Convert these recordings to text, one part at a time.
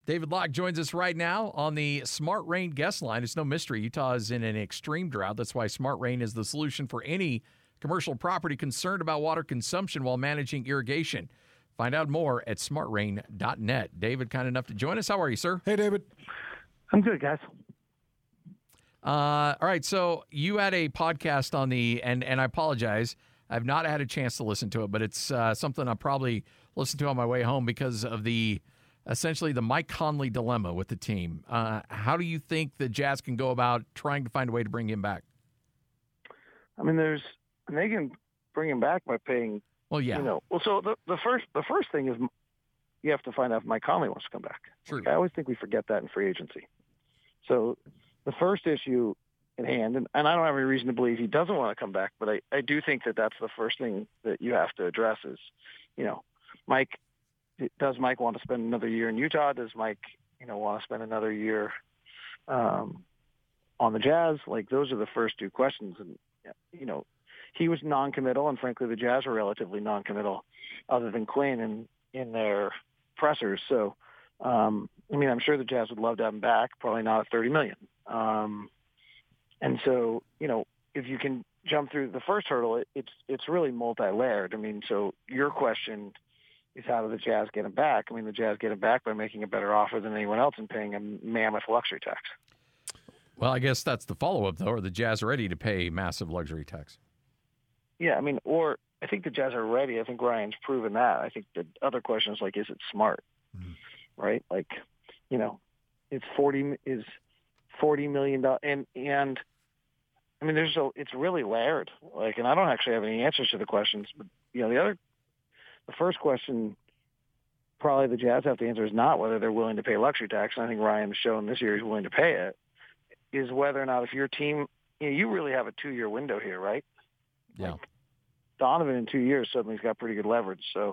David Locke joins us right now on the Smart Rain guest line. It's no mystery. Utah is in an extreme drought. That's why Smart Rain is the solution for any commercial property concerned about water consumption while managing irrigation. Find out more at smartrain.net. David, kind enough to join us. How are you, sir? Hey, David. I'm good, guys. All right, so you had a podcast on and I apologize. I've not had a chance to listen to it, but it's something I'll probably listen to on my way home because of essentially the Mike Conley dilemma with the team. How do you think the Jazz can go about trying to find a way to bring him back? I mean, they can bring him back by paying. Well, yeah. So the first thing is you have to find out if Mike Conley wants to come back. True. I always think we forget that in free agency. So the first issue at hand, and I don't have any reason to believe he doesn't want to come back, but I do think that that's the first thing that you have to address is, does Mike want to spend another year in Utah? Does Mike, want to spend another year on the Jazz? Like, those are the first two questions. And, he was non-committal, and frankly, the Jazz were relatively non-committal other than Quinn in their pressers. So, I'm sure the Jazz would love to have him back, probably not at $30 million. And so, if you can jump through the first hurdle, it's really multi-layered. So your question is, how do the Jazz get him back? The Jazz get him back by making a better offer than anyone else and paying a mammoth luxury tax. Well, I guess that's the follow-up, though. Are the Jazz ready to pay massive luxury tax? Yeah, or I think the Jazz are ready. I think Ryan's proven that. I think the other question is, is it smart? Mm-hmm. Right? It's $40 million. And it's really layered. And I don't actually have any answers to the questions. But, the first question probably the Jazz have to answer is not whether they're willing to pay luxury tax. And I think Ryan has shown this year he's willing to pay it. Is whether or not if your team, you really have a 2-year window here, right? Yeah. Donovan in 2 years suddenly has got pretty good leverage. So,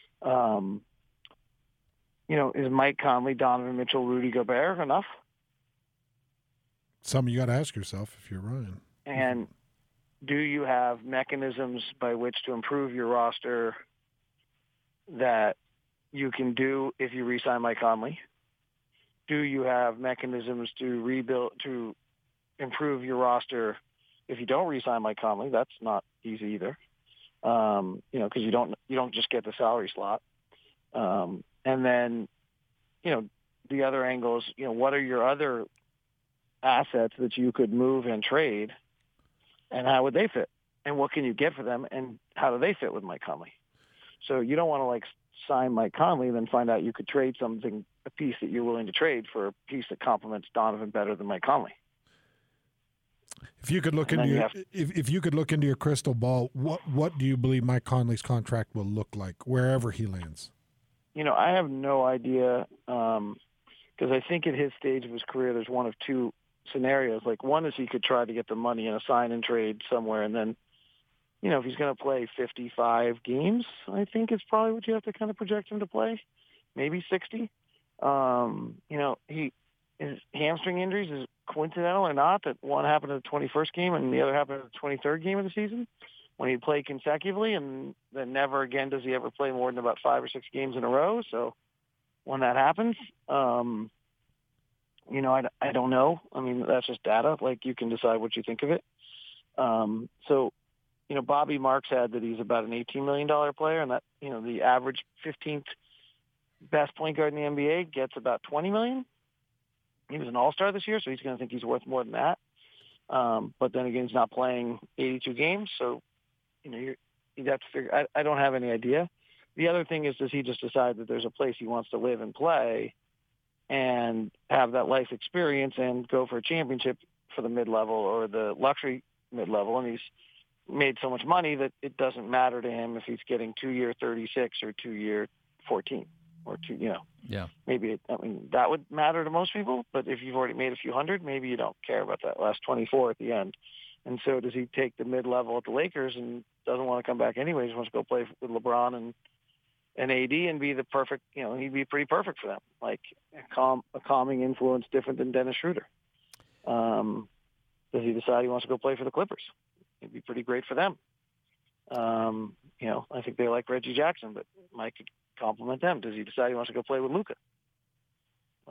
is Mike Conley, Donovan Mitchell, Rudy Gobert enough? Something you got to ask yourself if you're Ryan. And do you have mechanisms by which to improve your roster that you can do if you re-sign Mike Conley? Do you have mechanisms to rebuild, to improve your roster if you don't re-sign Mike Conley? That's not easy either, because you don't just get the salary slot. And then, the other angle is, what are your other assets that you could move and trade, and how would they fit? And what can you get for them, and how do they fit with Mike Conley? So you don't want to sign Mike Conley and then find out you could trade a piece that you're willing to trade for a piece that complements Donovan better than Mike Conley. If you could look if you could look into your crystal ball, what do you believe Mike Conley's contract will look like wherever he lands? I have no idea, because I think at his stage of his career, there's one of two scenarios. One is he could try to get the money in a sign and trade somewhere, and then, if he's going to play 55 games, I think is probably what you have to kind of project him to play, maybe 60. His hamstring injuries, is coincidental or not, that one happened at the 21st game and the other happened at the 23rd game of the season when he played consecutively, and then never again does he ever play more than about 5 or 6 games in a row. So when that happens, I don't know. That's just data. You can decide what you think of it. So, Bobby Marks had that he's about an $18 million player, and that, the average 15th best point guard in the NBA gets about $20 million. He was an all-star this year, so he's going to think he's worth more than that. But then again, he's not playing 82 games, so you'd have to figure. I don't have any idea. The other thing is, does he just decide that there's a place he wants to live and play, and have that life experience, and go for a championship for the mid-level or the luxury mid-level, and he's made so much money that it doesn't matter to him if he's getting 2-year 36 or 2-year 14 or Yeah. Maybe that would matter to most people, but if you've already made a few hundred, maybe you don't care about that last 24 at the end. And so does he take the mid-level at the Lakers and doesn't want to come back anyways, wants to go play with LeBron and AD and be the perfect, he'd be pretty perfect for them, a calming influence different than Dennis Schroeder. Does he decide he wants to go play for the Clippers? It'd be pretty great for them. I think they like Reggie Jackson, but Mike could compliment them. Does he decide he wants to go play with Luka?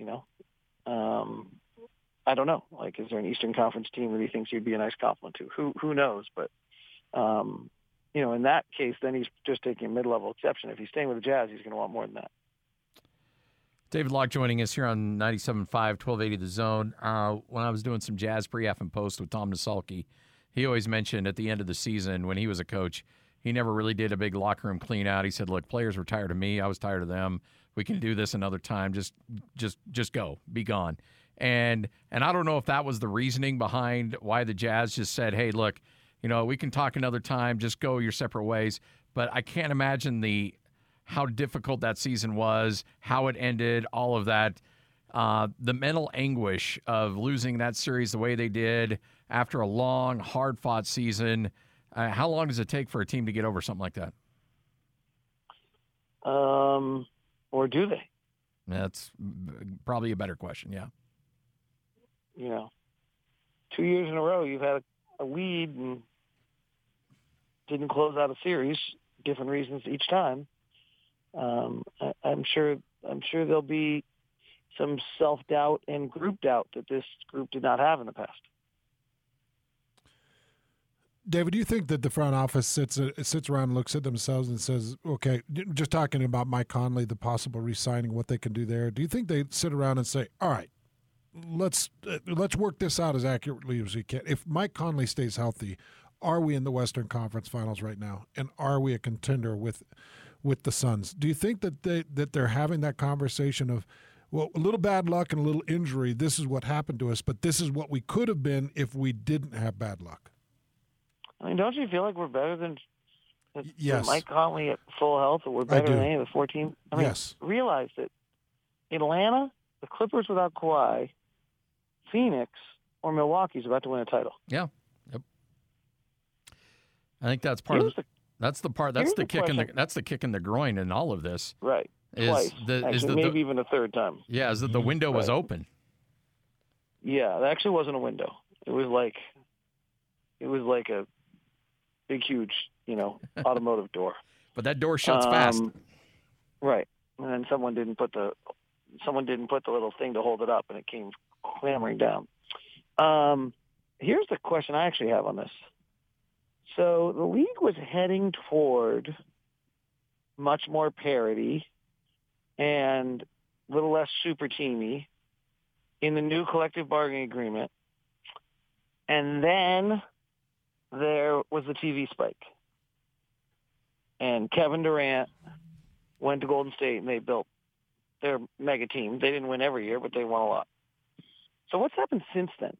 You know, I don't know. Like, is there an Eastern Conference team that he thinks he'd be a nice compliment to? Who knows? But in that case, then he's just taking a mid-level exception. If he's staying with the Jazz, he's going to want more than that. David Locke joining us here on 97.5, 1280 The Zone. When I was doing some Jazz pre-F and post with Tom Nasalki, he always mentioned at the end of the season when he was a coach, he never really did a big locker room clean out. He said, look, players were tired of me. I was tired of them. We can do this another time. Just go. Be gone. And I don't know if that was the reasoning behind why the Jazz just said, hey, look, we can talk another time. Just go your separate ways. But I can't imagine how difficult that season was, how it ended, all of that. The mental anguish of losing that series the way they did after a long, hard-fought season. How long does it take for a team to get over something like that? Or do they? That's probably a better question, yeah. 2 years in a row, you've had a lead and didn't close out a series. Different reasons each time. I'm sure there'll be some self-doubt and group doubt that this group did not have in the past. David, do you think that the front office sits around and looks at themselves and says, okay, just talking about Mike Conley, the possible re-signing, what they can do there, do you think they sit around and say, all right, let's work this out as accurately as we can? If Mike Conley stays healthy, are we in the Western Conference Finals right now? And are we a contender with the Suns? Do you think that they're having that conversation of, well, a little bad luck and a little injury, this is what happened to us, but this is what we could have been if we didn't have bad luck? I mean, don't you feel like we're better than yes. Mike Conley at full health, or we're better than any of the 4 teams? I mean, yes. Realize that Atlanta, the Clippers without Kawhi, Phoenix, or Milwaukee's about to win a title. Yeah. Yep. I think that's part of that's the kick in the groin in all of this. Right. Twice. Maybe even a third time. Yeah, is that the window was open. Yeah, it actually wasn't a window. It was like a big, huge, automotive door. But that door shuts fast. Right. And then someone didn't put the little thing to hold it up, and it came clambering down. Here's the question I actually have on this. So the league was heading toward much more parity and a little less super teamy in the new collective bargaining agreement. And then there was the TV spike. And Kevin Durant went to Golden State, and they built their mega team. They didn't win every year, but they won a lot. So what's happened since then?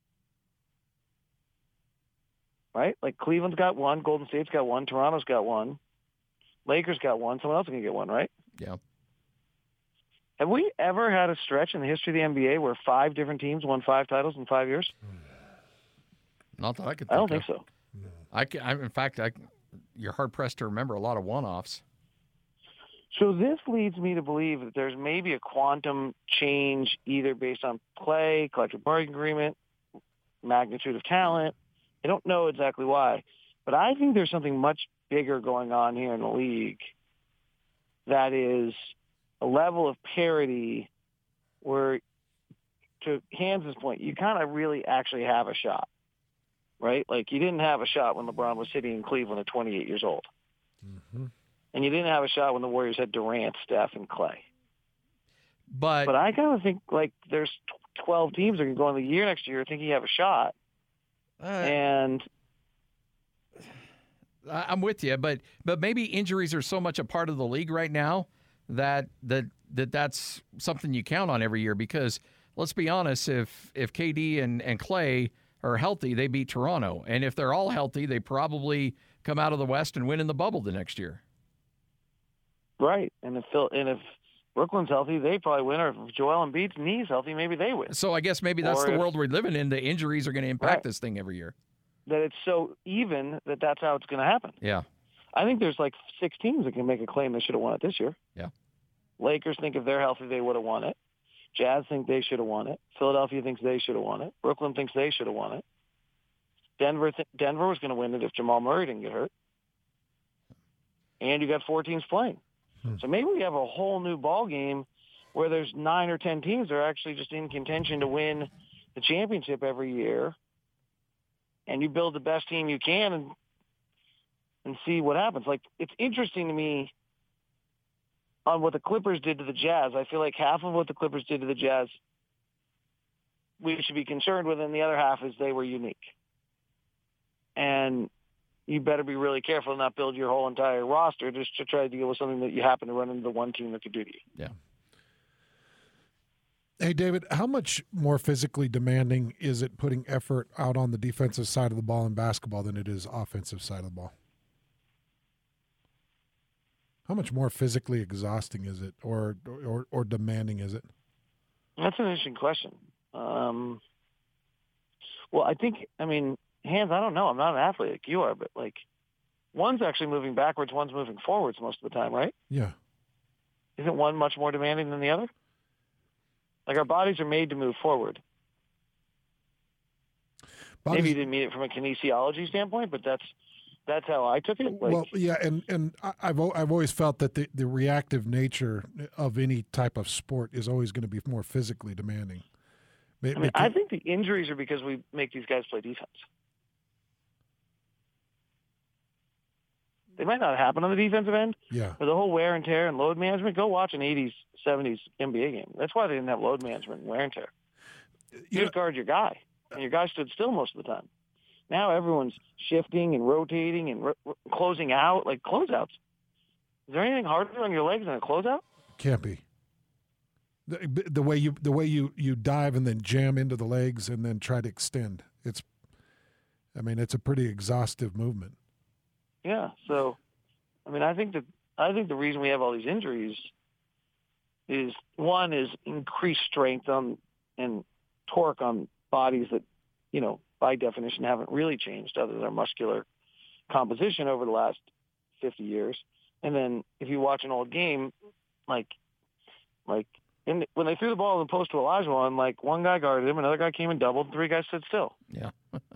Right? Like Cleveland's got one, Golden State's got one, Toronto's got one, Lakers got one, someone else can get one, right? Yeah. Have we ever had a stretch in the history of the NBA where 5 different teams won 5 titles in 5 years? Not that I could think I don't think so. No. In fact, you're hard-pressed to remember a lot of one-offs. So this leads me to believe that there's maybe a quantum change either based on play, collective bargaining agreement, magnitude of talent. I don't know exactly why. But I think there's something much bigger going on here in the league that is a level of parity where, to Hans' point, you kind of really actually have a shot. Right? Like, you didn't have a shot when LeBron was sitting in Cleveland at 28 years old. Mm-hmm. And you didn't have a shot when the Warriors had Durant, Steph, and Clay. But I kind of think, like, there's 12 teams that can go in the year next year thinking you have a shot. And I'm with you, but maybe injuries are so much a part of the league right now that's something you count on every year, because let's be honest, if KD and Clay are healthy, they beat Toronto. And if they're all healthy, they probably come out of the West and win in the bubble the next year. Right. And if Brooklyn's healthy, they probably win. Or if Joel Embiid's knee's healthy, maybe they win. So I guess maybe that's the world we're living in. The injuries are going to impact this thing every year. That it's so even that's how it's going to happen. Yeah. I think there's like 6 teams that can make a claim they should have won it this year. Yeah. Lakers think if they're healthy, they would have won it. Jazz think they should have won it. Philadelphia thinks they should have won it. Brooklyn thinks they should have won it. Denver was going to win it if Jamal Murray didn't get hurt. And you got 4 teams playing. So maybe we have a whole new ball game where there's 9 or 10 teams that are actually just in contention to win the championship every year, and you build the best team you can and see what happens. Like, it's interesting to me on what the Clippers did to the Jazz. I feel like half of what the Clippers did to the Jazz we should be concerned with, and the other half is they were unique. And you better be really careful and not build your whole entire roster just to try to deal with something that you happen to run into the one team that could do to you. Yeah. Hey, David, how much more physically demanding is it putting effort out on the defensive side of the ball in basketball than it is offensive side of the ball? How much more physically exhausting is it or demanding is it? That's an interesting question. Well, I think, Hans, I don't know. I'm not an athlete like you are, but, like, one's actually moving backwards, one's moving forwards most of the time, right? Yeah. Isn't one much more demanding than the other? Like, our bodies are made to move forward. Maybe you didn't mean it from a kinesiology standpoint, but that's how I took it. Like, well, yeah, and I've always felt that the reactive nature of any type of sport is always going to be more physically demanding. I think the injuries are because we make these guys play defense. They might not happen on the defensive end. Yeah. But the whole wear and tear and load management, go watch an 80s, 70s NBA game. That's why they didn't have load management and wear and tear. You just guard your guy, and your guy stood still most of the time. Now everyone's shifting and rotating and closing out, like closeouts. Is there anything harder on your legs than a closeout? Can't be. The way you dive and then jam into the legs and then try to extend. It's a pretty exhaustive movement. Yeah. So, I think the reason we have all these injuries is, one, is increased strength and torque on bodies that, by definition haven't really changed other than their muscular composition over the last 50 years. And then if you watch an old game, when they threw the ball in the post to Olajuwon, like, one guy guarded him, another guy came and doubled, and 3 guys stood still. Yeah.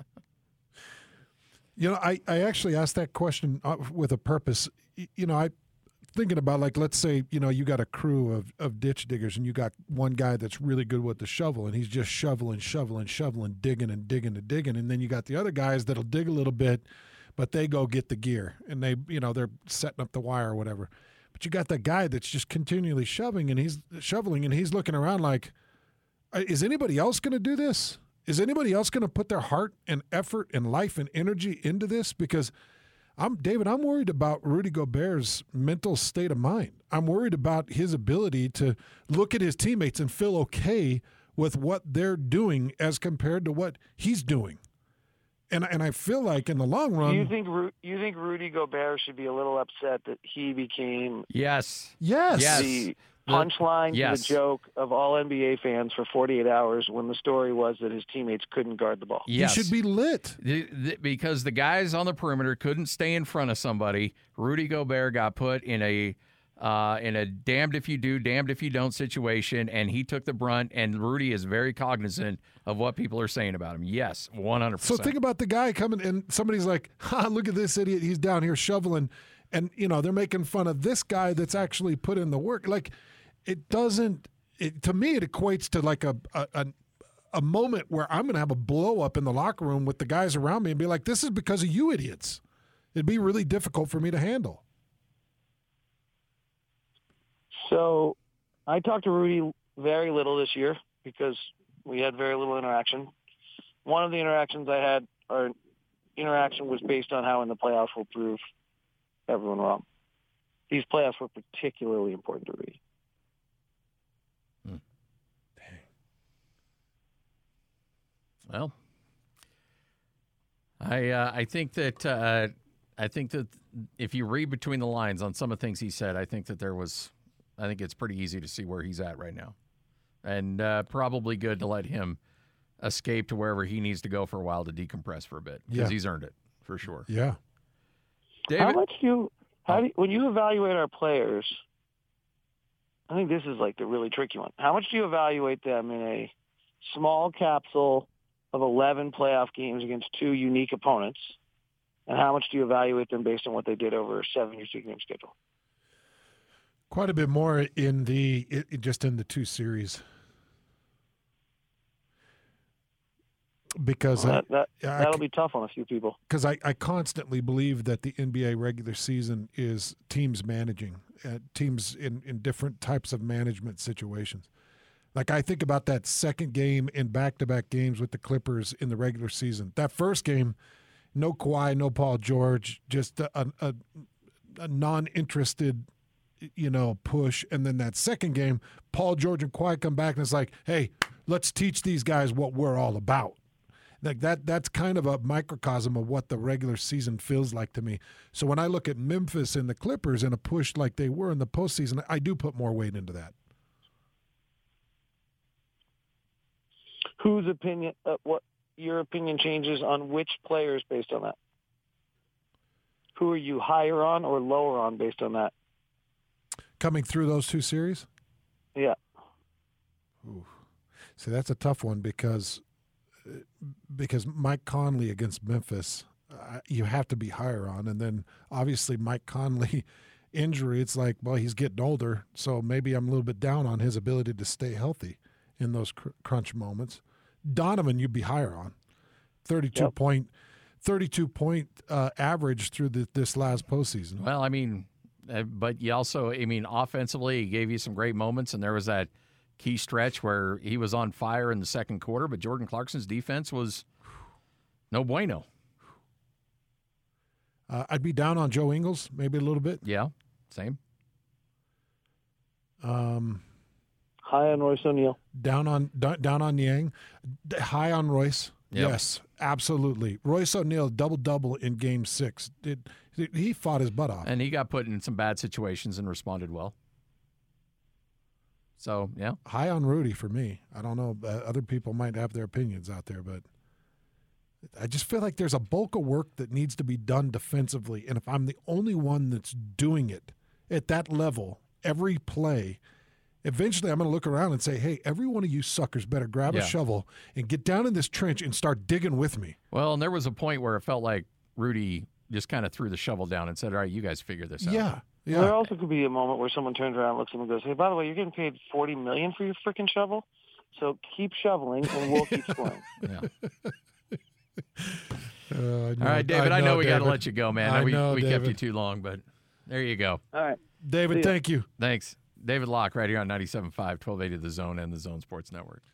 I actually asked that question with a purpose. I thinking about, like, let's say, you got a crew of ditch diggers and you got one guy that's really good with the shovel and he's just shoveling, digging and digging and digging. And then you got the other guys that'll dig a little bit, but they go get the gear and they're setting up the wire or whatever. But you got that guy that's just continually shoveling and he's looking around like, is anybody else going to do this? Is anybody else going to put their heart and effort and life and energy into this? Because I'm worried about Rudy Gobert's mental state of mind. I'm worried about his ability to look at his teammates and feel okay with what they're doing as compared to what he's doing. And I feel like in the long run, you think Rudy Gobert should be a little upset that he became Yes. the punchline to the joke of all NBA fans for 48 hours when the story was that his teammates couldn't guard the ball. Yes. He should be lit. Because the guys on the perimeter couldn't stay in front of somebody. Rudy Gobert got put in a damned if you do, damned if you don't situation, and he took the brunt, and Rudy is very cognizant of what people are saying about him. Yes, 100%. So think about the guy coming, and somebody's like, look at this idiot. He's down here shoveling, and, they're making fun of this guy that's actually put in the work. Like, to me, it equates to like a moment where I'm going to have a blow up in the locker room with the guys around me and be like, this is because of you idiots. It'd be really difficult for me to handle. So I talked to Rudy very little this year because we had very little interaction. One of the interactions I had, our interaction was based on how in the playoffs we'll prove everyone wrong. These playoffs were particularly important to Rudy. Well, I think that if you read between the lines on some of the things he said, I think it's pretty easy to see where he's at right now, and probably good to let him escape to wherever he needs to go for a while to decompress for a bit because he's earned it for sure. Yeah. David? When you evaluate our players, I think this is like the really tricky one. How much do you evaluate them in a small capsule of 11 playoff games against 2 unique opponents, and how much do you evaluate them based on what they did over a 7 or 6 game schedule? Quite a bit more in just in the 2 series. Because that'll be tough on a few people. Because I constantly believe that the NBA regular season is teams managing, teams in different types of management situations. Like I think about that second game in back-to-back games with the Clippers in the regular season. That first game, no Kawhi, no Paul George, just a non-interested, push. And then that second game, Paul George and Kawhi come back and it's like, hey, let's teach these guys what we're all about. Like that's kind of a microcosm of what the regular season feels like to me. So when I look at Memphis and the Clippers and a push like they were in the postseason, I do put more weight into that. Whose opinion? What your opinion changes on which players based on that? Who are you higher on or lower on based on that? Coming through those 2 series? Yeah. Ooh. See, that's a tough one because Mike Conley against Memphis, you have to be higher on. And then obviously Mike Conley injury, it's like, well, he's getting older, so maybe I'm a little bit down on his ability to stay healthy in those crunch moments. Donovan, you'd be higher on. 32 point average through this last postseason. Well, I mean, but you also, offensively, he gave you some great moments, and there was that key stretch where he was on fire in the second quarter, but Jordan Clarkson's defense was no bueno. I'd be down on Joe Ingles, maybe a little bit. Yeah, same. High on Royce O'Neal. Down on Yang. High on Royce. Yep. Yes, absolutely. Royce O'Neal double in Game 6. He fought his butt off, and he got put in some bad situations and responded well. So, yeah. High on Rudy for me. I don't know. Other people might have their opinions out there, but I just feel like there's a bulk of work that needs to be done defensively. And if I'm the only one that's doing it at that level, every play, eventually I'm going to look around and say, hey, every one of you suckers better grab a shovel and get down in this trench and start digging with me. Well, and there was a point where it felt like Rudy just kind of threw the shovel down and said, all right, you guys figure this out. Yeah. Well, there also could be a moment where someone turns around, looks at him, and goes, "Hey, by the way, you're getting paid $40 million for your freaking shovel, so keep shoveling, and we'll keep scoring." Yeah. All right, David. I know we got to let you go, man. We David. kept you too long, but there you go. All right, David. Thank you. Thanks, David Locke, right here on 97.5, 1280 The Zone and the Zone Sports Network.